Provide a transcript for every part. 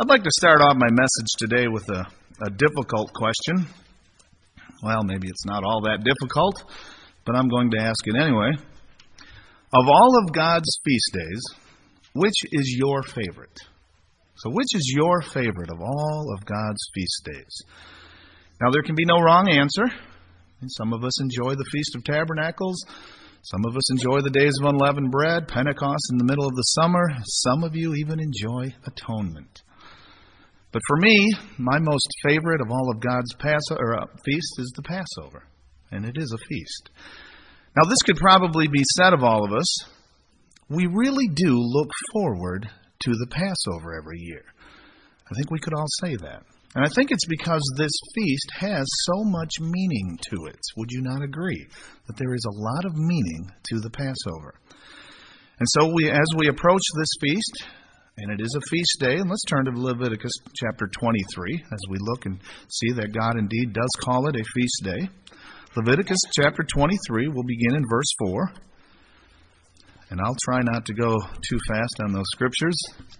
I'd like to start off my message today with a difficult question. Well, maybe it's not all that difficult, but I'm going to ask it anyway. Of all of God's feast days, which is your favorite? So which is your favorite of all of God's feast days? Now, there can be no wrong answer. Some of us enjoy the Feast of Tabernacles. Some of us enjoy the days of unleavened bread, Pentecost in the middle of the summer. Some of you even enjoy atonement. But for me, my most favorite of all of God's feasts is the Passover. And it is a feast. Now, this could probably be said of all of us. We really do look forward to the Passover every year. I think we could all say that. And I think it's because this feast has so much meaning to it. Would you not agree that there is a lot of meaning to the Passover? And so as we approach this feast, and it is a feast day, and let's turn to Leviticus chapter 23 as we look and see that God indeed does call it a feast day. Leviticus chapter 23, we'll begin in verse 4. And I'll try not to go too fast on those scriptures,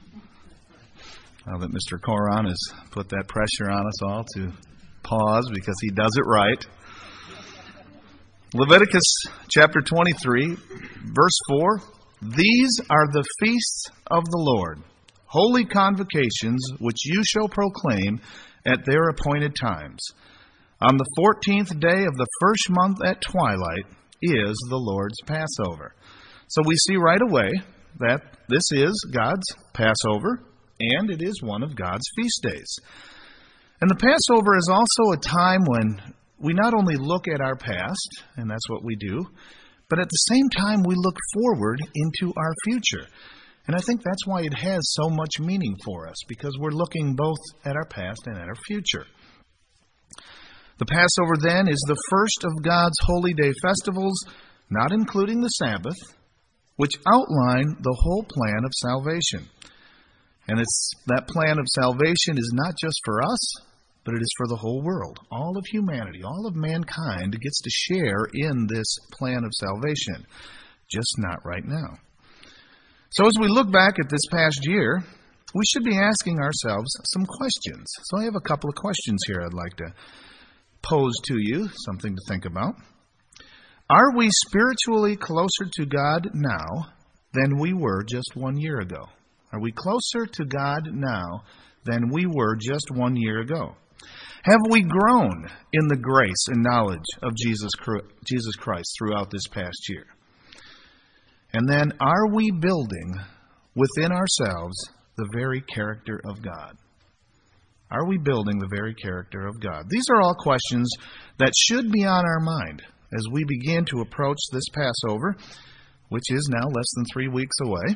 now that Mr. Koran has put that pressure on us all to pause because he does it right. Leviticus chapter 23, verse 4. These are the feasts of the Lord, holy convocations which you shall proclaim at their appointed times. On the 14th day of the first month at twilight is the Lord's Passover. So we see right away that this is God's Passover, and it is one of God's feast days. And the Passover is also a time when we not only look at our past, and that's what we do, but at the same time we look forward into our future. And I think that's why it has so much meaning for us, because we're looking both at our past and at our future. The Passover then is the first of God's holy day festivals, not including the Sabbath, which outline the whole plan of salvation. And that plan of salvation is not just for us, but it is for the whole world. All of humanity, all of mankind gets to share in this plan of salvation, just not right now. So as we look back at this past year, we should be asking ourselves some questions. So I have a couple of questions here I'd like to pose to you, something to think about. Are we spiritually closer to God now than we were just 1 year ago? Are we closer to God now than we were just 1 year ago? Have we grown in the grace and knowledge of Jesus Christ throughout this past year? And then, are we building within ourselves the very character of God? Are we building the very character of God? These are all questions that should be on our mind as we begin to approach this Passover, which is now less than 3 weeks away.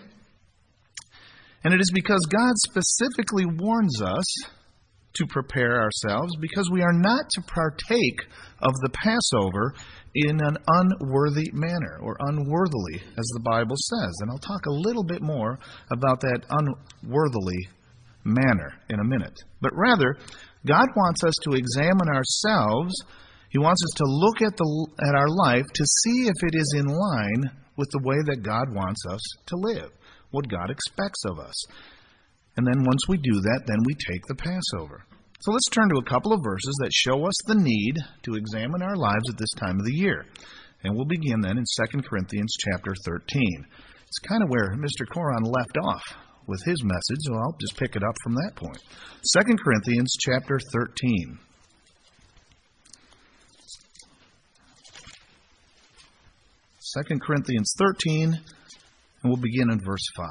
And it is because God specifically warns us to prepare ourselves, because we are not to partake of the Passover in an unworthy manner, or unworthily, as the Bible says. And I'll talk a little bit more about that unworthily manner in a minute. But rather, God wants us to examine ourselves. He wants us to look at our life to see if it is in line with the way that God wants us to live, what God expects of us. And then once we do that, then we take the Passover. So let's turn to a couple of verses that show us the need to examine our lives at this time of the year. And we'll begin then in 2 Corinthians chapter 13. It's kind of where Mr. Koran left off with his message, so I'll just pick it up from that point. 2 Corinthians chapter 13. Second Corinthians 13, and we'll begin in verse 5.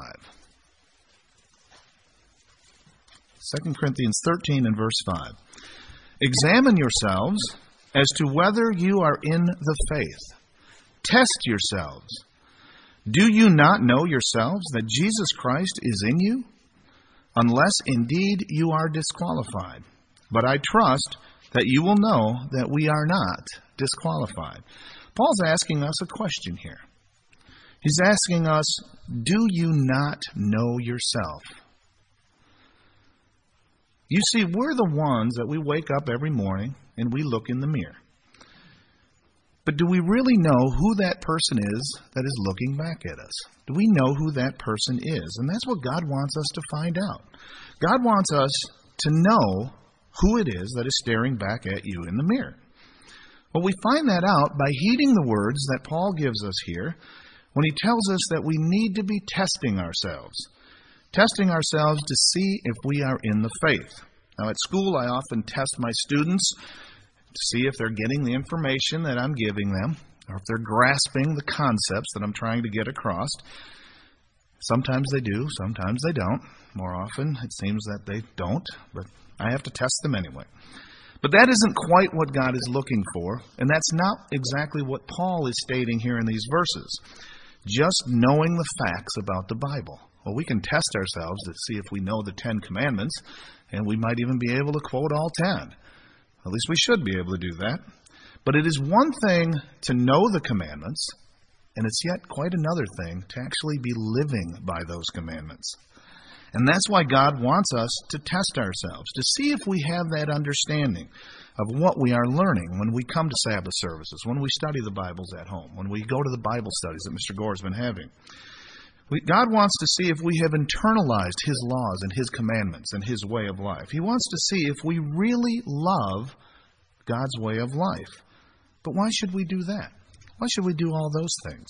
2 Corinthians 13 and verse 5. Examine yourselves as to whether you are in the faith. Test yourselves. Do you not know yourselves that Jesus Christ is in you? Unless indeed you are disqualified. But I trust that you will know that we are not disqualified. Paul's asking us a question here. He's asking us, do you not know yourself? You see, we're the ones that we wake up every morning and we look in the mirror. But do we really know who that person is that is looking back at us? Do we know who that person is? And that's what God wants us to find out. God wants us to know who it is that is staring back at you in the mirror. Well, we find that out by heeding the words that Paul gives us here when he tells us that we need to be testing ourselves to see if we are in the faith. Now, at school, I often test my students to see if they're getting the information that I'm giving them, or if they're grasping the concepts that I'm trying to get across. Sometimes they do, sometimes they don't. More often, it seems that they don't, but I have to test them anyway. But that isn't quite what God is looking for, and that's not exactly what Paul is stating here in these verses. Just knowing the facts about the Bible. Well, we can test ourselves to see if we know the 10 Commandments, and we might even be able to quote all 10. At least we should be able to do that. But it is one thing to know the commandments, and it's yet quite another thing to actually be living by those commandments. And that's why God wants us to test ourselves, to see if we have that understanding of what we are learning when we come to Sabbath services, when we study the Bibles at home, when we go to the Bible studies that Mr. Gore has been having. God wants to see if we have internalized His laws and His commandments and His way of life. He wants to see if we really love God's way of life. But why should we do that? Why should we do all those things?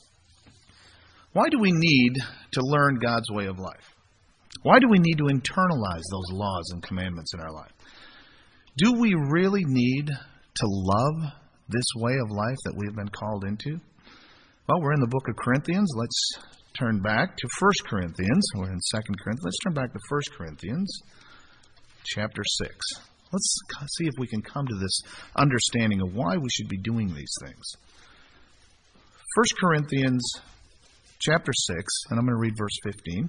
Why do we need to learn God's way of life? Why do we need to internalize those laws and commandments in our life? Do we really need to love this way of life that we've been called into? Well, we're in the book of Corinthians. Let's turn back to 1 Corinthians. We're in 2 Corinthians. Let's turn back to 1 Corinthians chapter 6. Let's see if we can come to this understanding of why we should be doing these things. 1 Corinthians chapter 6, and I'm going to read verse 15.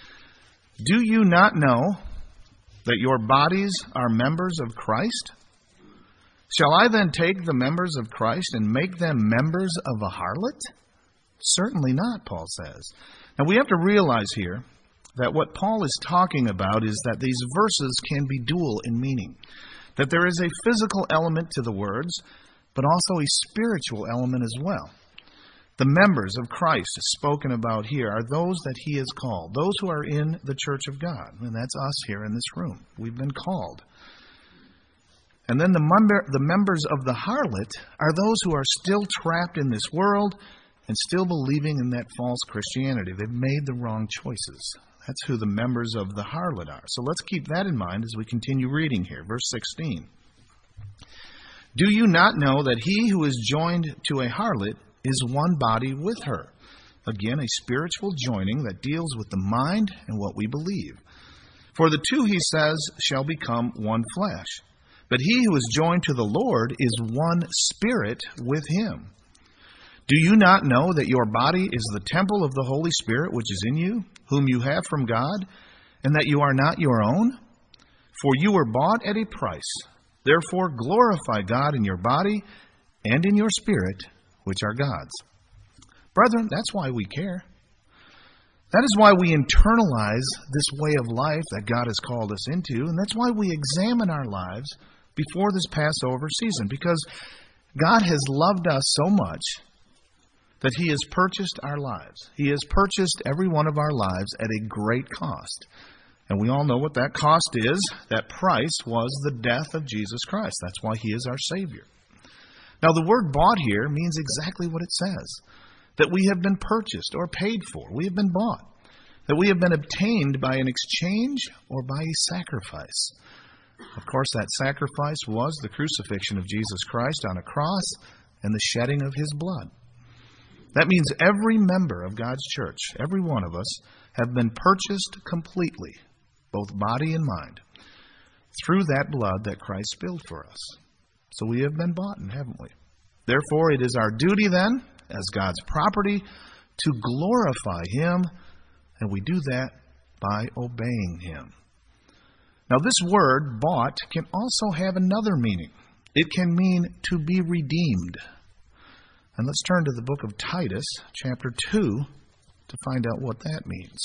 Do you not know that your bodies are members of Christ? Shall I then take the members of Christ and make them members of a harlot? Certainly not, Paul says. Now we have to realize here that what Paul is talking about is that these verses can be dual in meaning. That there is a physical element to the words, but also a spiritual element as well. The members of Christ spoken about here are those that He has called, those who are in the church of God. And that's us here in this room. We've been called. And then the members of the harlot are those who are still trapped in this world and still believing in that false Christianity. They've made the wrong choices. That's who the members of the harlot are. So let's keep that in mind as we continue reading here. Verse 16. Do you not know that he who is joined to a harlot is one body with her? Again, a spiritual joining that deals with the mind and what we believe. For the two, he says, shall become one flesh. But he who is joined to the Lord is one spirit with Him. Do you not know that your body is the temple of the Holy Spirit which is in you, whom you have from God, and that you are not your own? For you were bought at a price. Therefore glorify God in your body and in your spirit, which are God's. Brethren, that's why we care. That is why we internalize this way of life that God has called us into, and that's why we examine our lives before this Passover season, because God has loved us so much that He has purchased our lives. He has purchased every one of our lives at a great cost. And we all know what that cost is. That price was the death of Jesus Christ. That's why He is our Savior. Now, the word bought here means exactly what it says. That we have been purchased or paid for. We have been bought. That we have been obtained by an exchange or by a sacrifice. Of course, that sacrifice was the crucifixion of Jesus Christ on a cross and the shedding of His blood. That means every member of God's church, every one of us, have been purchased completely, both body and mind, through that blood that Christ spilled for us. So we have been bought, haven't we? Therefore, it is our duty then, as God's property, to glorify Him, and we do that by obeying Him. Now, this word, bought, can also have another meaning. It can mean to be redeemed. And let's turn to the book of Titus, chapter 2, to find out what that means.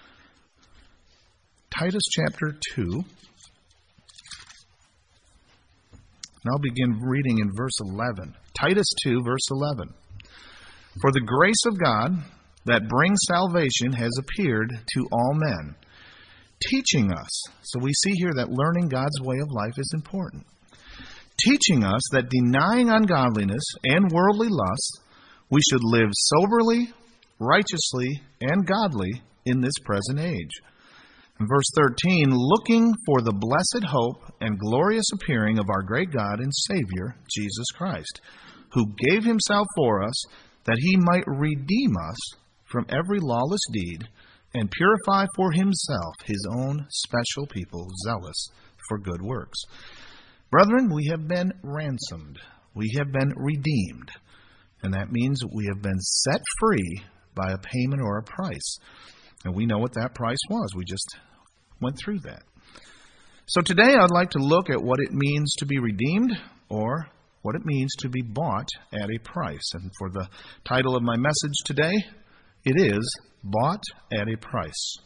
Titus chapter 2. And I'll begin reading in verse 11. Titus 2, verse 11. For the grace of God that brings salvation has appeared to all men, teaching us. So we see here that learning God's way of life is important. Teaching us that denying ungodliness and worldly lusts, we should live soberly, righteously, and godly in this present age. In verse 13, looking for the blessed hope and glorious appearing of our great God and Savior, Jesus Christ, who gave himself for us, that he might redeem us from every lawless deed and purify for himself his own special people, zealous for good works. Brethren, we have been ransomed. We have been redeemed. And that means we have been set free by a payment or a price. And we know what that price was. We just went through that. So today I'd like to look at what it means to be redeemed, or what it means to be bought at a price. And for the title of my message today, it is Bought at a Price.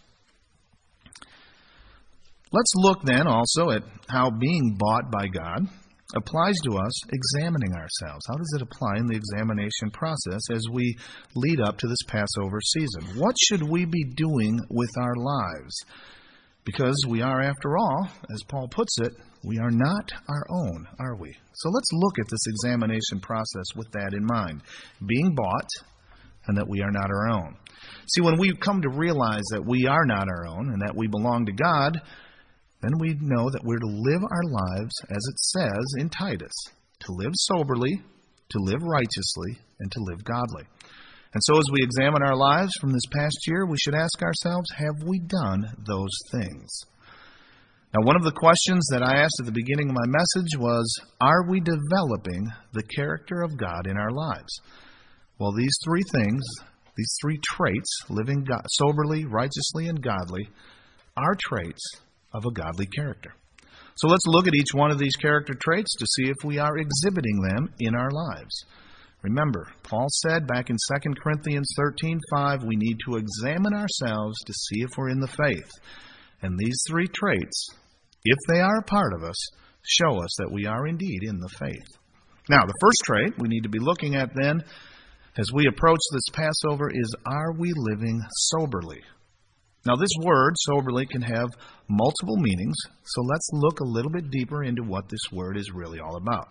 Let's look then also at how being bought by God applies to us examining ourselves. How does it apply in the examination process as we lead up to this Passover season? What should we be doing with our lives? Because we are, after all, as Paul puts it, we are not our own, are we? So let's look at this examination process with that in mind. Being bought, and that we are not our own. See, when we come to realize that we are not our own and that we belong to God, then we know that we're to live our lives as it says in Titus, to live soberly, to live righteously, and to live godly. And so as we examine our lives from this past year, we should ask ourselves, have we done those things? Now, one of the questions that I asked at the beginning of my message was, are we developing the character of God in our lives? Well, these three things, these three traits, living soberly, righteously, and godly, are traits of a godly character. So let's look at each one of these character traits to see if we are exhibiting them in our lives. Remember, Paul said back in 2 Corinthians 13:5, we need to examine ourselves to see if we're in the faith. And these three traits, if they are a part of us, show us that we are indeed in the faith. Now, the first trait we need to be looking at then, as we approach this Passover, is, are we living soberly? Now, this word, soberly, can have multiple meanings, so let's look a little bit deeper into what this word is really all about.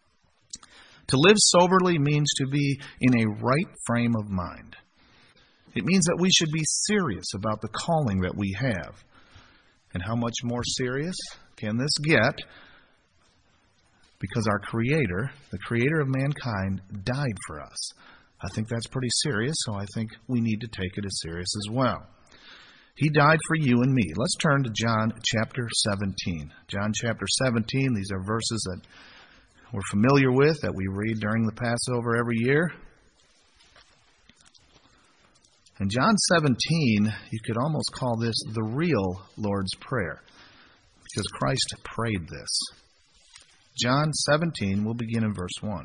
To live soberly means to be in a right frame of mind. It means that we should be serious about the calling that we have. And how much more serious can this get? Because our Creator, the Creator of mankind, died for us. I think that's pretty serious, so I think we need to take it as serious as well. He died for you and me. Let's turn to John chapter 17. John chapter 17, these are verses that we're familiar with, that we read during the Passover every year. In John 17, you could almost call this the real Lord's Prayer, because Christ prayed this. John 17, we'll begin in verse 1.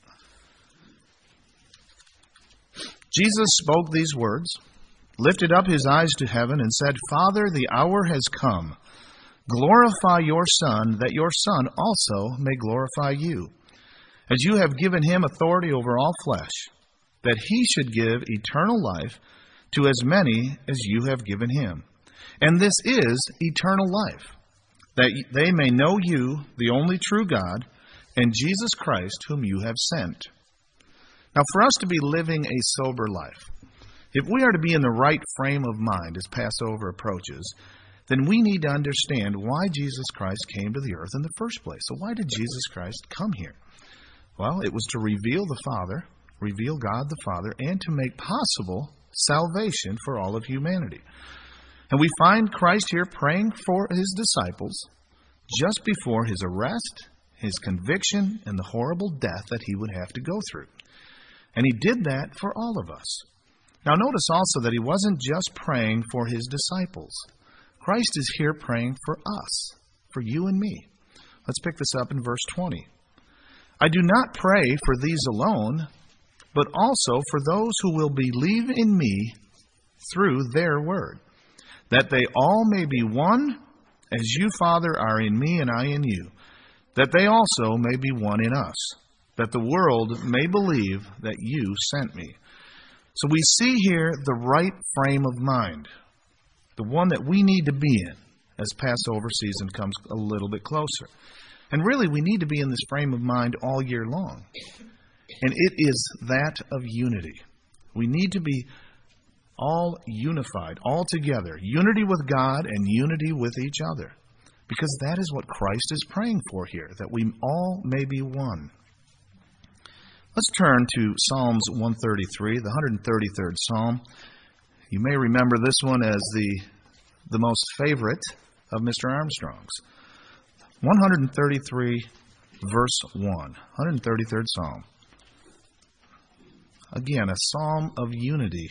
Jesus spoke these words, lifted up his eyes to heaven, and said, Father, the hour has come. Glorify your Son, that your Son also may glorify you, as you have given him authority over all flesh, that he should give eternal life to as many as you have given him. And this is eternal life, that they may know you, the only true God, and Jesus Christ, whom you have sent. Now, for us to be living a sober life, if we are to be in the right frame of mind as Passover approaches, then we need to understand why Jesus Christ came to the earth in the first place. So why did Jesus Christ come here? Well, it was to reveal the Father, reveal God the Father, and to make possible salvation for all of humanity. And we find Christ here praying for his disciples just before his arrest, his conviction, and the horrible death that he would have to go through. And he did that for all of us. Now notice also that he wasn't just praying for his disciples. Christ is here praying for us, for you and me. Let's pick this up in verse 20. I do not pray for these alone, but also for those who will believe in me through their word, that they all may be one, as you, Father, are in me and I in you, that they also may be one in us, that the world may believe that you sent me. So we see here the right frame of mind, the one that we need to be in as Passover season comes a little bit closer. And really, we need to be in this frame of mind all year long. And it is that of unity. We need to be all unified, all together. Unity with God and unity with each other. Because that is what Christ is praying for here, that we all may be one. Let's turn to Psalms 133, the 133rd Psalm. You may remember this one as the most favorite of Mr. Armstrong's. 133, verse 1. 133rd Psalm. Again, a psalm of unity.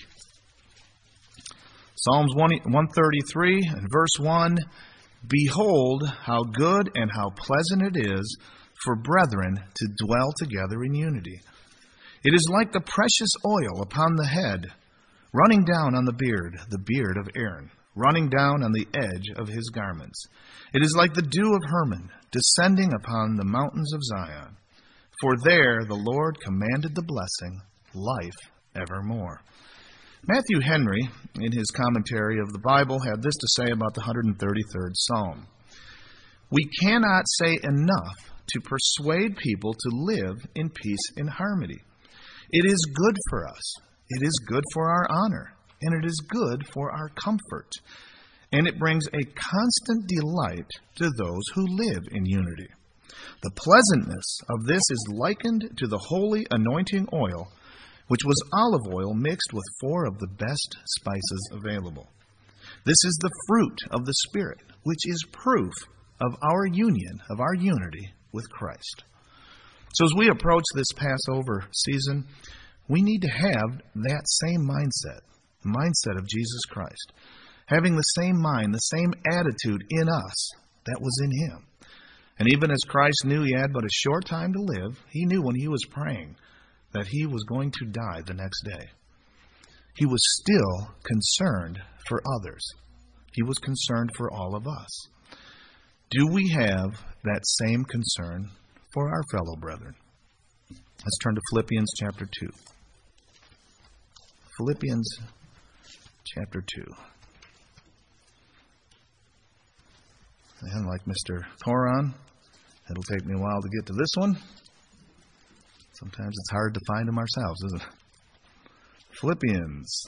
Psalms 133 and verse 1. Behold, how good and how pleasant it is for brethren to dwell together in unity. It is like the precious oil upon the head, running down on the beard of Aaron, running down on the edge of his garments. It is like the dew of Hermon, descending upon the mountains of Zion. For there the Lord commanded the blessing, life evermore. Matthew Henry, in his commentary of the Bible, had this to say about the 133rd Psalm. We cannot say enough to persuade people to live in peace and harmony. It is good for us. It is good for our honor. And it is good for our comfort. And it brings a constant delight to those who live in unity. The pleasantness of this is likened to the holy anointing oil, which was olive oil mixed with 4 of the best spices available. This is the fruit of the Spirit, which is proof of our union, of our unity with Christ. So as we approach this Passover season, we need to have that same mindset, the mindset of Jesus Christ, having the same mind, the same attitude in us that was in him. And even as Christ knew he had but a short time to live, he knew when he was praying that he was going to die the next day. He was still concerned for others. He was concerned for all of us. Do we have that same concern for our fellow brethren? Let's turn to Philippians chapter 2. Philippians chapter 2. And like Mr. Thoron, it'll take me a while to get to this one. Sometimes it's hard to find them ourselves, isn't it? Philippians,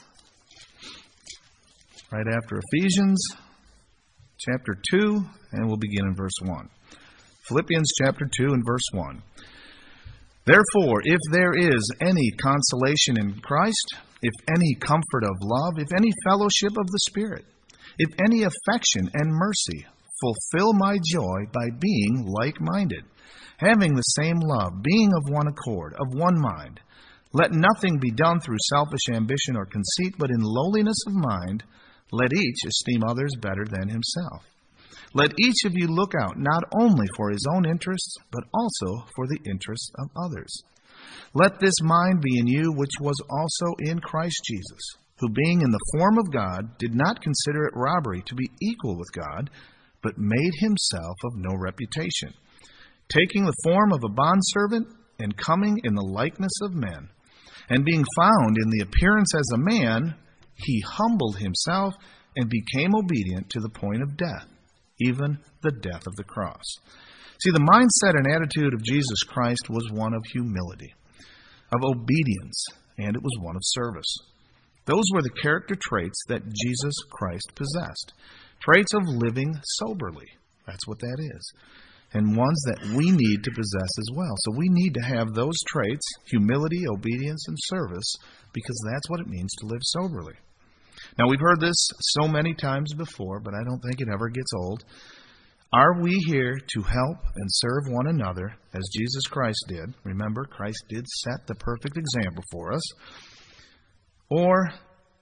right after Ephesians, chapter 2, and we'll begin in verse 1. Philippians chapter 2 and verse 1. Therefore, if there is any consolation in Christ, if any comfort of love, if any fellowship of the Spirit, if any affection and mercy, fulfill my joy by being like-minded, having the same love, being of one accord, of one mind. Let nothing be done through selfish ambition or conceit, but in lowliness of mind, let each esteem others better than himself. Let each of you look out not only for his own interests, but also for the interests of others. Let this mind be in you, which was also in Christ Jesus, who being in the form of God, did not consider it robbery to be equal with God, but made himself of no reputation, taking the form of a bondservant and coming in the likeness of men. And being found in the appearance as a man, he humbled himself and became obedient to the point of death, even the death of the cross. See, the mindset and attitude of Jesus Christ was one of humility, of obedience, and it was one of service. Those were the character traits that Jesus Christ possessed. Traits of living soberly. That's what that is. And ones that we need to possess as well. So we need to have those traits, humility, obedience, and service, because that's what it means to live soberly. Now, we've heard this so many times before, but I don't think it ever gets old. Are we here to help and serve one another as Jesus Christ did? Remember, Christ did set the perfect example for us. Or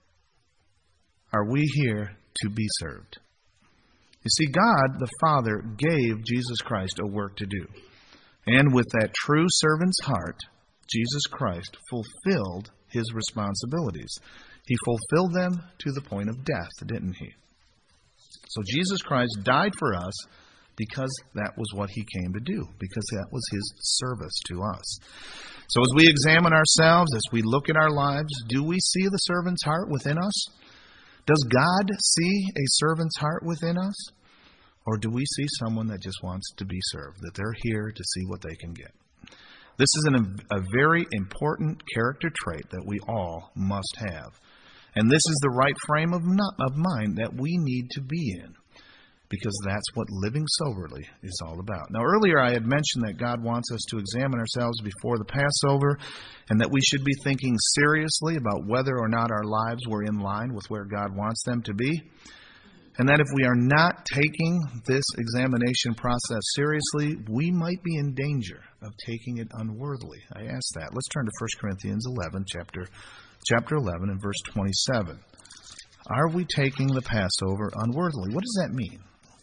are we here to be served? You see, God the Father gave Jesus Christ a work to do. And with that true servant's heart, Jesus Christ fulfilled his responsibilities. He fulfilled them to the point of death, didn't he? So Jesus Christ died for us because that was what he came to do, because that was his service to us. So as we examine ourselves, as we look at our lives, do we see the servant's heart within us? Does God see a servant's heart within us? Or do we see someone that just wants to be served, that they're here to see what they can get? This is a very important character trait that we all must have. And this is the right frame of mind that we need to be in, because that's what living soberly is all about. Now, earlier I had mentioned that God wants us to examine ourselves before the Passover, and that we should be thinking seriously about whether or not our lives were in line with where God wants them to be. And that if we are not taking this examination process seriously, we might be in danger of taking it unworthily. I ask that. Let's turn to 1 Corinthians 11, chapter 11 and verse 27. Are we taking the Passover unworthily? What does that mean?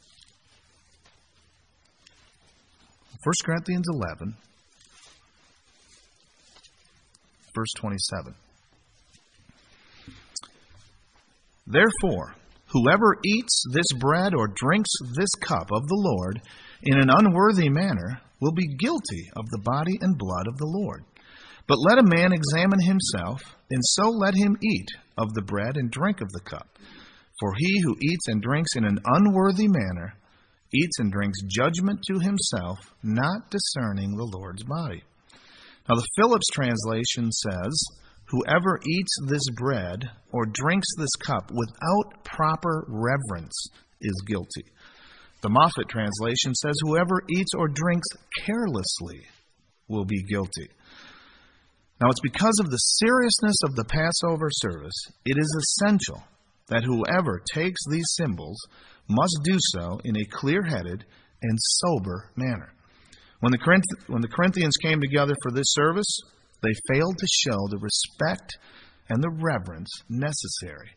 1 Corinthians 11, verse 27. Therefore, whoever eats this bread or drinks this cup of the Lord in an unworthy manner will be guilty of the body and blood of the Lord. But let a man examine himself, and so let him eat of the bread and drink of the cup. For he who eats and drinks in an unworthy manner eats and drinks judgment to himself, not discerning the Lord's body. Now the Phillips translation says, whoever eats this bread or drinks this cup without proper reverence is guilty. The Moffat translation says, whoever eats or drinks carelessly will be guilty. Now, it's because of the seriousness of the Passover service, it is essential that whoever takes these symbols must do so in a clear-headed and sober manner. When the Corinthians came together for this service, they failed to show the respect and the reverence necessary.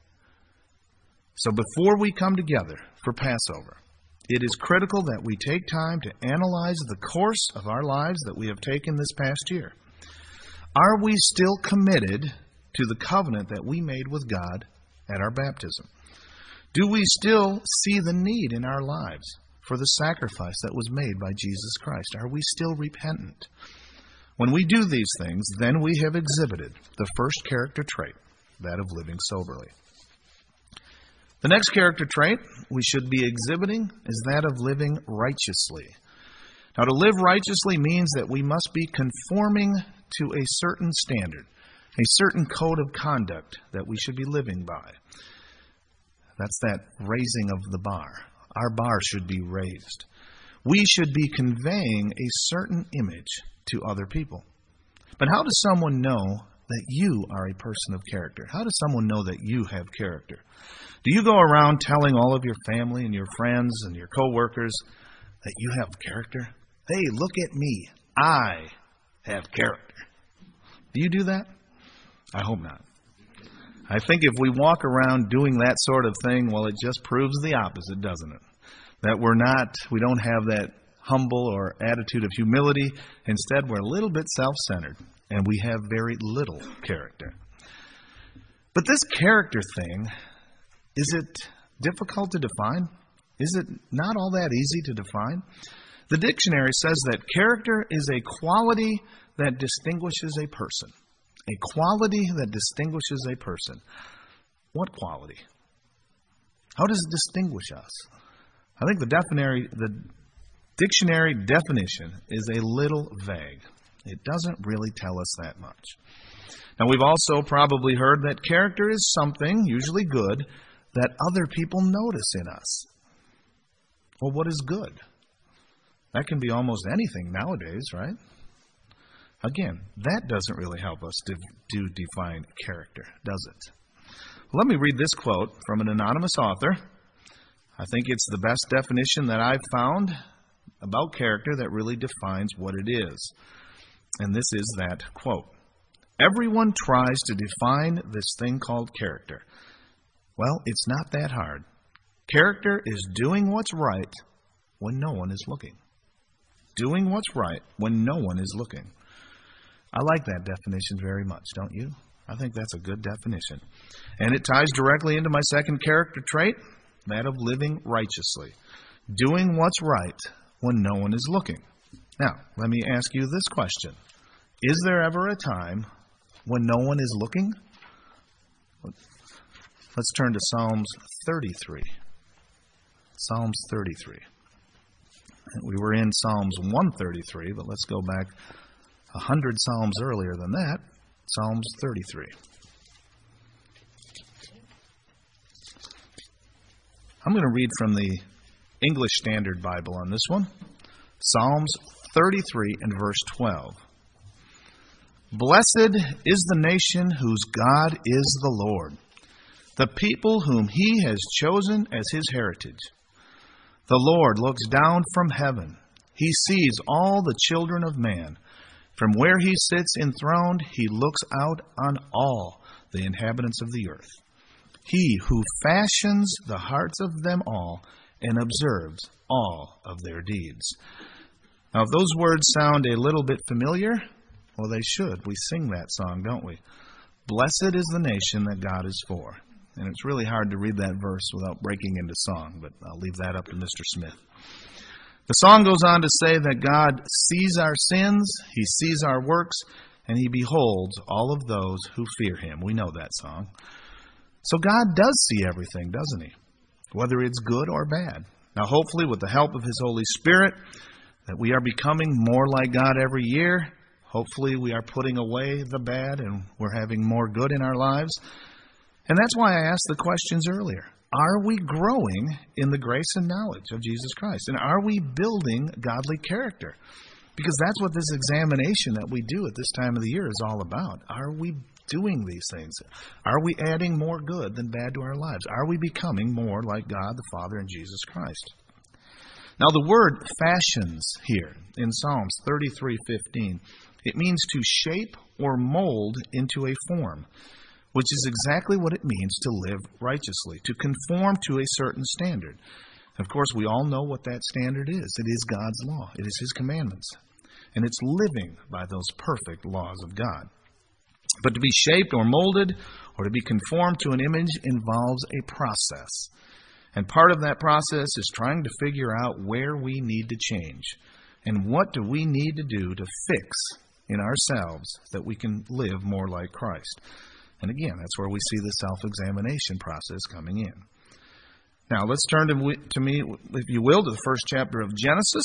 So before we come together for Passover, it is critical that we take time to analyze the course of our lives that we have taken this past year. Are we still committed to the covenant that we made with God at our baptism? Do we still see the need in our lives for the sacrifice that was made by Jesus Christ? Are we still repentant? When we do these things, then we have exhibited the first character trait, that of living soberly. The next character trait we should be exhibiting is that of living righteously. Now, to live righteously means that we must be conforming to a certain standard, a certain code of conduct that we should be living by. That's that raising of the bar. Our bar should be raised. We should be conveying a certain image to other people. But how does someone know that you are a person of character? How does someone know that you have character? Do you go around telling all of your family and your friends and your co-workers that you have character? Hey, look at me. I have character. Do you do that? I hope not. I think if we walk around doing that sort of thing, well, it just proves the opposite, doesn't it? That we don't have that humble or attitude of humility. Instead, we're a little bit self-centered, and we have very little character. But this character thing, is it difficult to define? Is it not all that easy to define? The dictionary says that character is a quality that distinguishes a person. A quality that distinguishes a person. What quality? How does it distinguish us? I think the dictionary definition is a little vague. It doesn't really tell us that much. Now, we've also probably heard that character is something, usually good, that other people notice in us. Well, what is good? That can be almost anything nowadays, right? Again, that doesn't really help us to define character, does it? Well, let me read this quote from an anonymous author. I think it's the best definition that I've found about character that really defines what it is. And this is that quote. Everyone tries to define this thing called character. Well, it's not that hard. Character is doing what's right when no one is looking. Doing what's right when no one is looking. I like that definition very much, don't you? I think that's a good definition. And it ties directly into my second character trait, that of living righteously. doing what's right when no one is looking. Now, let me ask you this question. Is there ever a time when no one is looking? Let's turn to Psalms 33. Psalms 33. We were in Psalms 133, but let's go back 100 Psalms earlier than that. Psalms 33. I'm going to read from the English Standard Bible on this one. Psalms 33 and verse 12. Blessed is the nation whose God is the Lord, the people whom he has chosen as his heritage. The Lord looks down from heaven. He sees all the children of man. From where he sits enthroned, he looks out on all the inhabitants of the earth. He who fashions the hearts of them all and observes all of their deeds. Now, if those words sound a little bit familiar, well, they should. We sing that song, don't we? Blessed is the nation that God is for. And it's really hard to read that verse without breaking into song, but I'll leave that up to Mr. Smith. The song goes on to say that God sees our sins, he sees our works, and he beholds all of those who fear him. We know that song. So God does see everything, doesn't he? Whether it's good or bad. Now, hopefully, with the help of his Holy Spirit, that we are becoming more like God every year. Hopefully, we are putting away the bad and we're having more good in our lives. And that's why I asked the questions earlier. Are we growing in the grace and knowledge of Jesus Christ? And are we building godly character? Because that's what this examination that we do at this time of the year is all about. Are we doing these things? Are we adding more good than bad to our lives? Are we becoming more like God the Father and Jesus Christ? Now, the word fashions here in Psalms 33:15, it means to shape or mold into a form, which is exactly what it means to live righteously, to conform to a certain standard. Of course, we all know what that standard is. It is God's law. It is his commandments. And it's living by those perfect laws of God. But to be shaped or molded or to be conformed to an image involves a process. And part of that process is trying to figure out where we need to change. And what do we need to do to fix in ourselves that we can live more like Christ. And again, that's where we see the self-examination process coming in. Now, let's turn to me, if you will, to the first chapter of Genesis.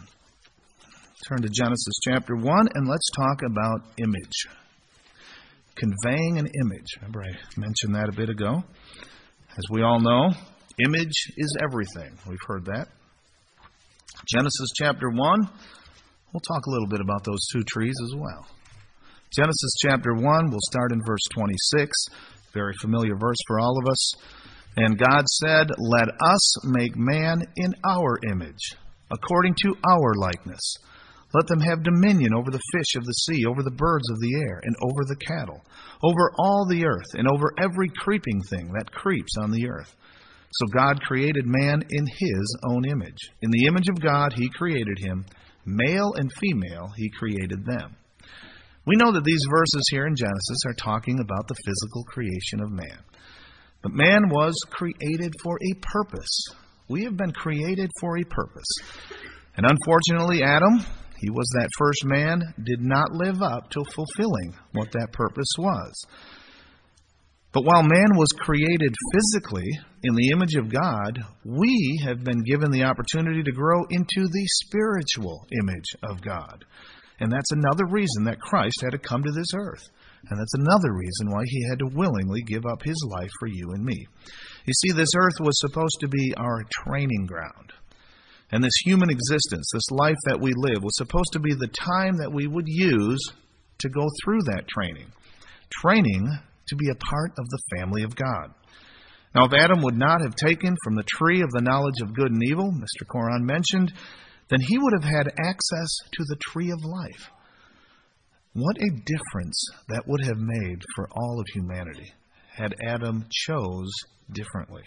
Turn to Genesis chapter 1, and let's talk about image. Conveying an image. Remember, I mentioned that a bit ago. As we all know, image is everything. We've heard that. Genesis chapter 1, we'll talk a little bit about those two trees as well. Genesis chapter 1, we'll start in verse 26. Very familiar verse for all of us. And God said, "Let us make man in our image, according to our likeness. Let them have dominion over the fish of the sea, over the birds of the air, and over the cattle, over all the earth, and over every creeping thing that creeps on the earth." So God created man in his own image. In the image of God he created him. Male and female he created them. We know that these verses here in Genesis are talking about the physical creation of man. But man was created for a purpose. We have been created for a purpose. And unfortunately, Adam, he was that first man, did not live up to fulfilling what that purpose was. But while man was created physically in the image of God, we have been given the opportunity to grow into the spiritual image of God. And that's another reason that Christ had to come to this earth. And that's another reason why he had to willingly give up his life for you and me. You see, this earth was supposed to be our training ground. And this human existence, this life that we live, was supposed to be the time that we would use to go through that training. Training to be a part of the family of God. Now, if Adam would not have taken from the tree of the knowledge of good and evil, Mr. Coran mentioned, then he would have had access to the tree of life. What a difference that would have made for all of humanity had Adam chose differently.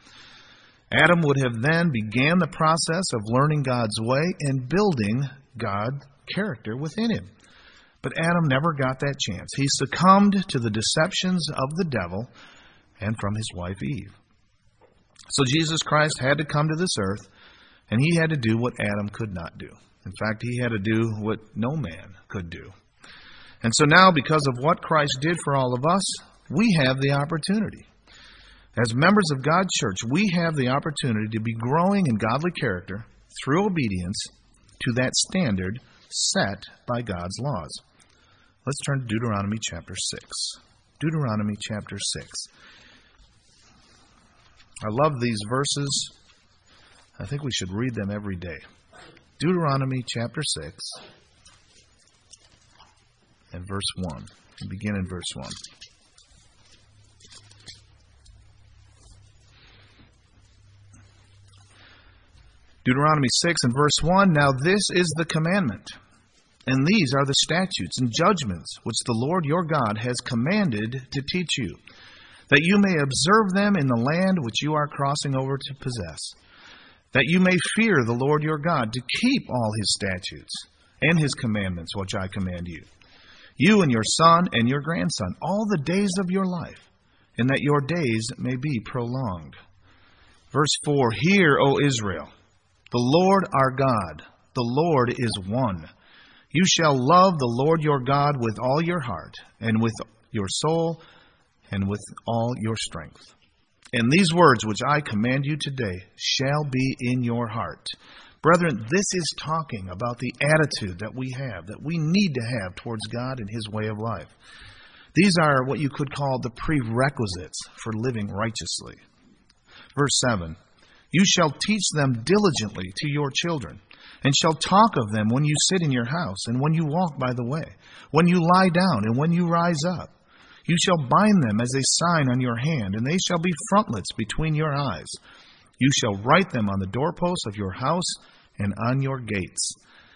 Adam would have then began the process of learning God's way and building God's character within him. But Adam never got that chance. He succumbed to the deceptions of the devil and from his wife Eve. So Jesus Christ had to come to this earth, And he had to do what Adam could not do. In fact, he had to do what no man could do. And so now, because of what Christ did for all of us, we have the opportunity. As members of God's church, we have the opportunity to be growing in godly character through obedience to that standard set by God's laws. Let's turn to Deuteronomy chapter 6. Deuteronomy chapter 6. I love these verses. I think we should read them every day. Deuteronomy chapter 6 and verse 1. We begin in verse 1. Deuteronomy 6 and verse 1, Now this is the commandment, and these are the statutes and judgments which the Lord your God has commanded to teach you, that you may observe them in the land which you are crossing over to possess, that you may fear the Lord your God, to keep all his statutes and his commandments which I command you, you and your son and your grandson, all the days of your life, and that your days may be prolonged. Verse 4, Hear, O Israel, the Lord our God, the Lord is one. You shall love the Lord your God with all your heart, and with your soul, and with all your strength. And these words which I command you today shall be in your heart. Brethren, this is talking about the attitude that we have, that we need to have towards God and his way of life. These are what you could call the prerequisites for living righteously. Verse 7, You shall teach them diligently to your children, and shall talk of them when you sit in your house, and when you walk by the way, when you lie down, and when you rise up. You shall bind them as a sign on your hand, and they shall be frontlets between your eyes. You shall write them on the doorposts of your house and on your gates.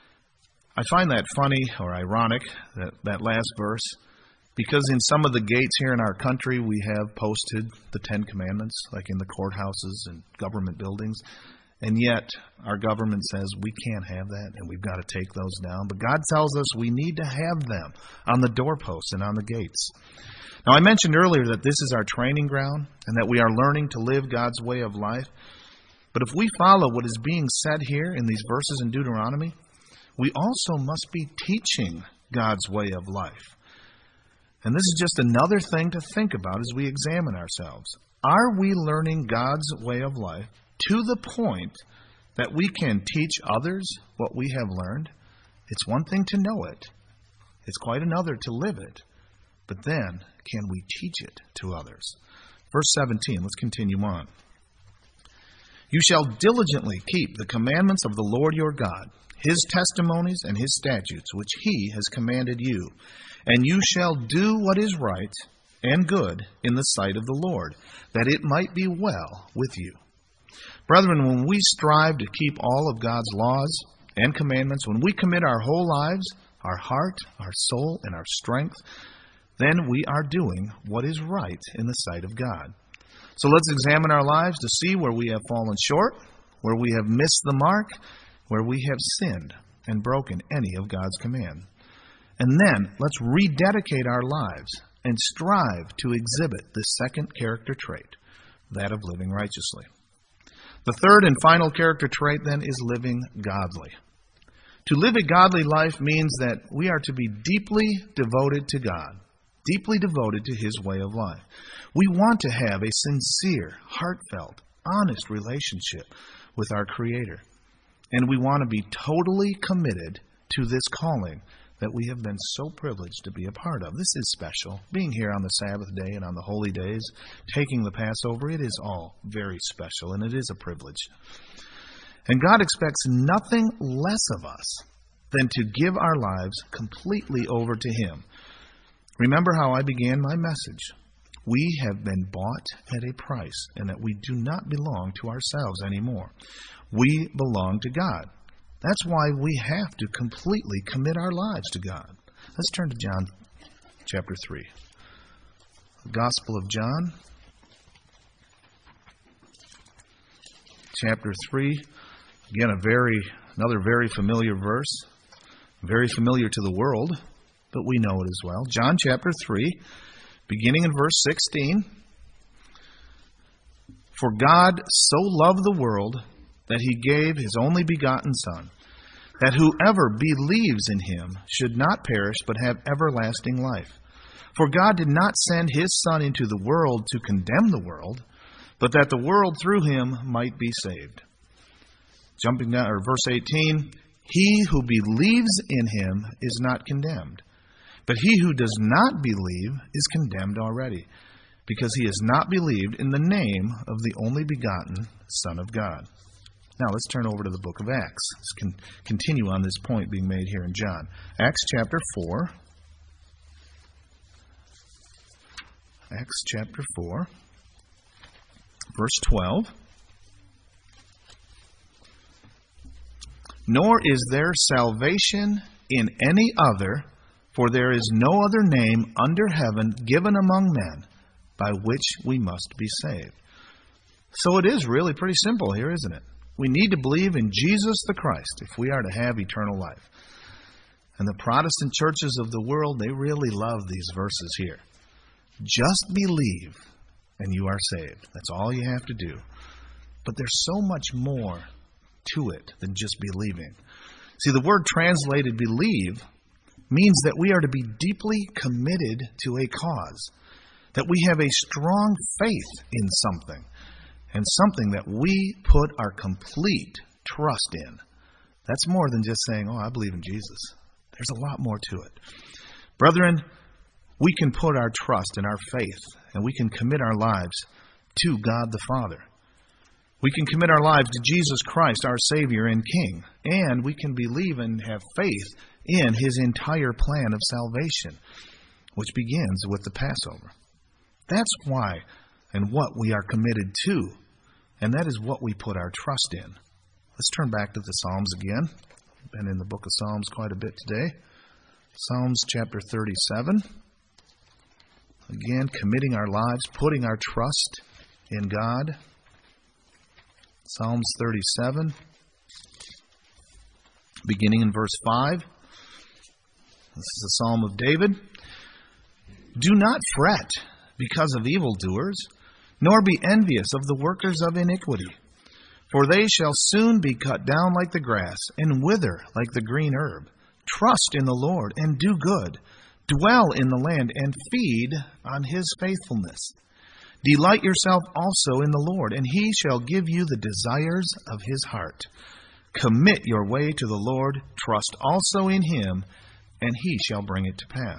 I find that funny or ironic, that last verse, because in some of the gates here in our country, we have posted the Ten Commandments, like in the courthouses and government buildings. And yet, our government says we can't have that, and we've got to take those down. But God tells us we need to have them on the doorposts and on the gates. Now, I mentioned earlier that this is our training ground, and that we are learning to live God's way of life. But if we follow what is being said here in these verses in Deuteronomy, we also must be teaching God's way of life. And this is just another thing to think about as we examine ourselves. Are we learning God's way of life to the point that we can teach others what we have learned? It's one thing to know it. It's quite another to live it. But then, can we teach it to others? Verse 17, let's continue on. You shall diligently keep the commandments of the Lord your God, his testimonies and his statutes, which he has commanded you. And you shall do what is right and good in the sight of the Lord, that it might be well with you. Brethren, when we strive to keep all of God's laws and commandments, when we commit our whole lives, our heart, our soul, and our strength, then we are doing what is right in the sight of God. So let's examine our lives to see where we have fallen short, where we have missed the mark, where we have sinned and broken any of God's command. And then let's rededicate our lives and strive to exhibit the second character trait, that of living righteously. The third and final character trait then is living godly. To live a godly life means that we are to be deeply devoted to God, deeply devoted to his way of life. We want to have a sincere, heartfelt, honest relationship with our Creator. And we want to be totally committed to this calling that we have been so privileged to be a part of. This is special. Being here on the Sabbath day and on the holy days, taking the Passover, it is all very special, and it is a privilege. And God expects nothing less of us than to give our lives completely over to him. Remember how I began my message. We have been bought at a price, and that we do not belong to ourselves anymore. We belong to God. That's why we have to completely commit our lives to God. Let's turn to John chapter 3. The Gospel of John, chapter 3. Again, another very familiar verse, very familiar to the world, but we know it as well. John chapter 3, beginning in verse 16. For God so loved the world that He gave His only begotten Son, that whoever believes in Him should not perish but have everlasting life. For God did not send His Son into the world to condemn the world, but that the world through Him might be saved. Jumping down, or verse 18, he who believes in Him is not condemned, but he who does not believe is condemned already, because he has not believed in the name of the only begotten Son of God. Now let's turn over to the book of Acts. Let's continue on this point being made here in John. Acts chapter 4. Acts chapter 4, verse 12. Nor is there salvation in any other, for there is no other name under heaven given among men by which we must be saved. So it is really pretty simple here, isn't it? We need to believe in Jesus the Christ if we are to have eternal life. And the Protestant churches of the world, they really love these verses here. Just believe and you are saved. That's all you have to do. But there's so much more to it than just believing. See, the word translated believe means that we are to be deeply committed to a cause, that we have a strong faith in something, and something that we put our complete trust in. That's more than just saying, oh, I believe in Jesus. There's a lot more to it. Brethren, we can put our trust in our faith, and we can commit our lives to God the Father. We can commit our lives to Jesus Christ, our Savior and King, and we can believe and have faith in His entire plan of salvation, which begins with the Passover. That's why and what we are committed to, and that is what we put our trust in. Let's turn back to the Psalms again. We've been in the book of Psalms quite a bit today. Psalms chapter 37. Again, committing our lives, putting our trust in God. Psalms 37, beginning in verse 5. This is a psalm of David. Do not fret because of evildoers, nor be envious of the workers of iniquity. For they shall soon be cut down like the grass, and wither like the green herb. Trust in the Lord, and do good. Dwell in the land, and feed on His faithfulness. Delight yourself also in the Lord, and He shall give you the desires of His heart. Commit your way to the Lord, trust also in Him, and He shall bring it to pass.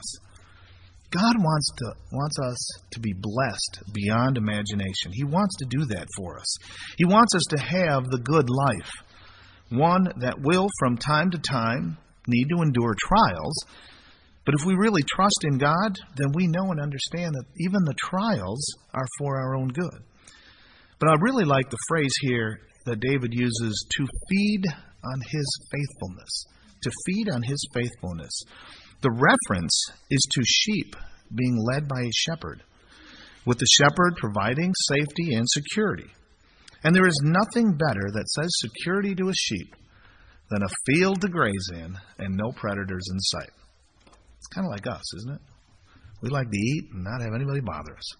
God wants us to be blessed beyond imagination. He wants to do that for us. He wants us to have the good life, one that will, from time to time, need to endure trials. But if we really trust in God, then we know and understand that even the trials are for our own good. But I really like the phrase here that David uses, to feed on His faithfulness. To feed on His faithfulness. The reference is to sheep being led by a shepherd, with the shepherd providing safety and security. And there is nothing better that says security to a sheep than a field to graze in and no predators in sight. It's kind of like us, isn't it? We like to eat and not have anybody bother us.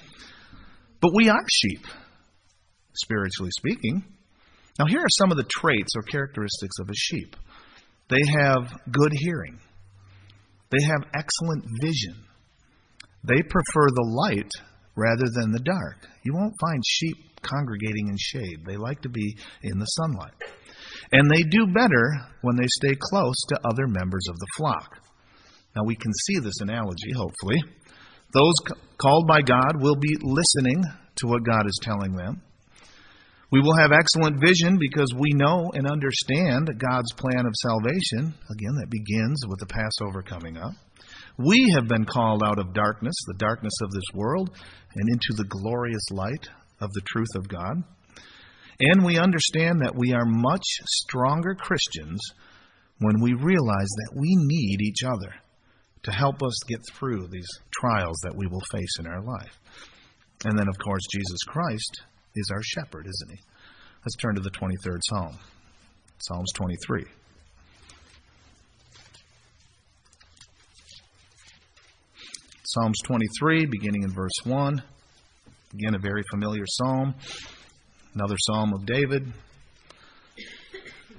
But we are sheep, spiritually speaking. Now, here are some of the traits or characteristics of a sheep. They have good hearing. They have excellent vision. They prefer the light rather than the dark. You won't find sheep congregating in shade. They like to be in the sunlight. And they do better when they stay close to other members of the flock. Now, we can see this analogy, hopefully. Those called by God will be listening to what God is telling them. We will have excellent vision because we know and understand God's plan of salvation. Again, that begins with the Passover coming up. We have been called out of darkness, the darkness of this world, and into the glorious light of the truth of God. And we understand that we are much stronger Christians when we realize that we need each other to help us get through these trials that we will face in our life. And then, of course, Jesus Christ is our shepherd, isn't He? Let's turn to the 23rd Psalm, Psalms 23. Psalms 23, beginning in verse 1. Again, a very familiar psalm. Another psalm of David.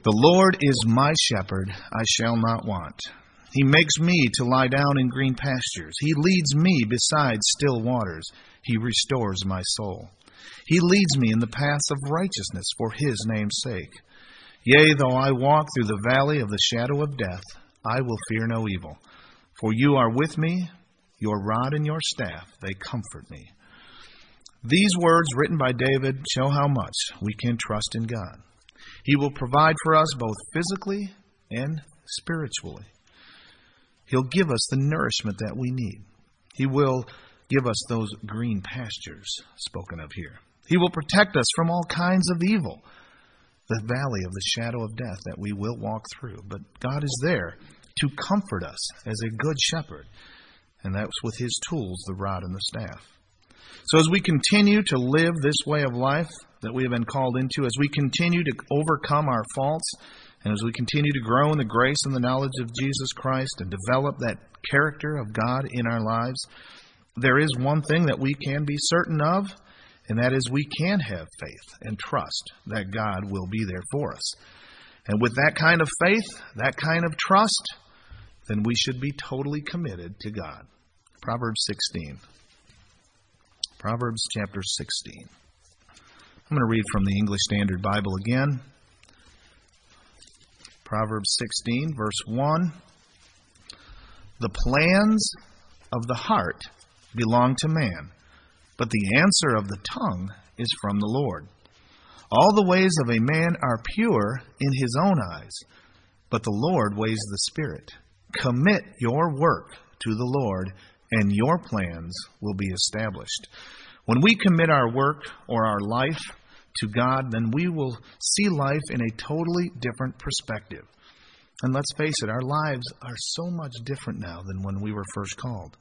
The Lord is my shepherd, I shall not want. He makes me to lie down in green pastures. He leads me beside still waters. He restores my soul. He leads me in the paths of righteousness for his name's sake. Yea, though I walk through the valley of the shadow of death, I will fear no evil. For you are with me, your rod and your staff, they comfort me. These words written by David show how much we can trust in God. He will provide for us both physically and spiritually. He'll give us the nourishment that we need. He will give us those green pastures spoken of here. He will protect us from all kinds of evil, the valley of the shadow of death that we will walk through. But God is there to comfort us as a good shepherd, and that's with his tools, the rod and the staff. So as we continue to live this way of life that we have been called into, as we continue to overcome our faults, and as we continue to grow in the grace and the knowledge of Jesus Christ and develop that character of God in our lives, there is one thing that we can be certain of, and that is we can have faith and trust that God will be there for us. And with that kind of faith, that kind of trust, then we should be totally committed to God. Proverbs 16. Proverbs chapter 16. I'm going to read from the English Standard Bible again. Proverbs 16, verse 1. The plans of the heart belong to man, but the answer of the tongue is from the Lord. All the ways of a man are pure in his own eyes, but the Lord weighs the spirit. Commit your work to the Lord, and your plans will be established. When we commit our work or our life to God, then we will see life in a totally different perspective. And let's face it, our lives are so much different now than when we were first called.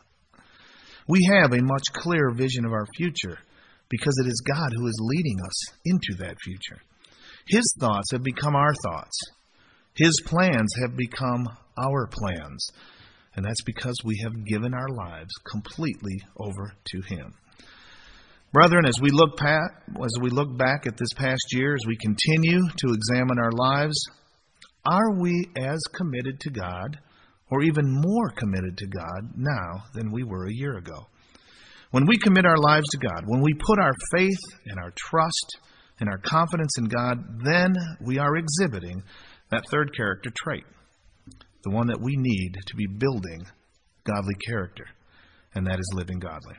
We have a much clearer vision of our future because it is God who is leading us into that future. His thoughts have become our thoughts. His plans have become our plans. And that's because we have given our lives completely over to Him. Brethren, as we look back at this past year, as we continue to examine our lives, are we as committed to God, or even more committed to God now than we were a year ago? When we commit our lives to God, when we put our faith and our trust and our confidence in God, then we are exhibiting that third character trait, the one that we need to be building godly character, and that is living godly.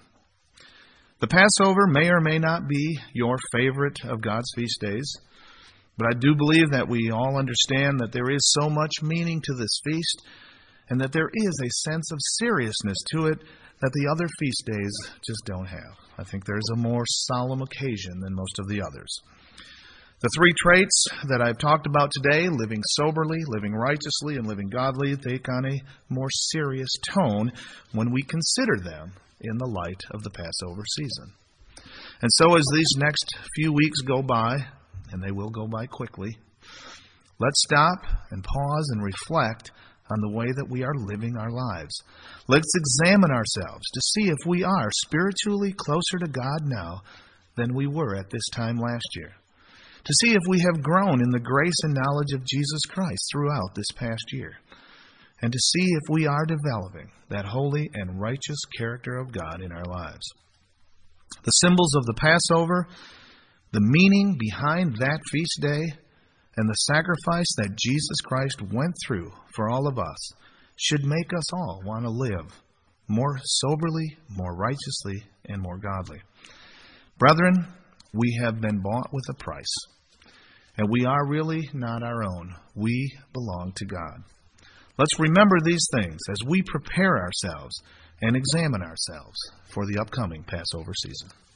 The Passover may or may not be your favorite of God's feast days, but I do believe that we all understand that there is so much meaning to this feast, and that there is a sense of seriousness to it that the other feast days just don't have. I think there's a more solemn occasion than most of the others. The three traits that I've talked about today, living soberly, living righteously, and living godly, take on a more serious tone when we consider them in the light of the Passover season. And so as these next few weeks go by, and they will go by quickly, let's stop and pause and reflect on the way that we are living our lives. Let's examine ourselves to see if we are spiritually closer to God now than we were at this time last year. To see if we have grown in the grace and knowledge of Jesus Christ throughout this past year. And to see if we are developing that holy and righteous character of God in our lives. The symbols of the Passover, the meaning behind that feast day, and the sacrifice that Jesus Christ went through for all of us should make us all want to live more soberly, more righteously, and more godly. Brethren, we have been bought with a price, and we are really not our own. We belong to God. Let's remember these things as we prepare ourselves and examine ourselves for the upcoming Passover season.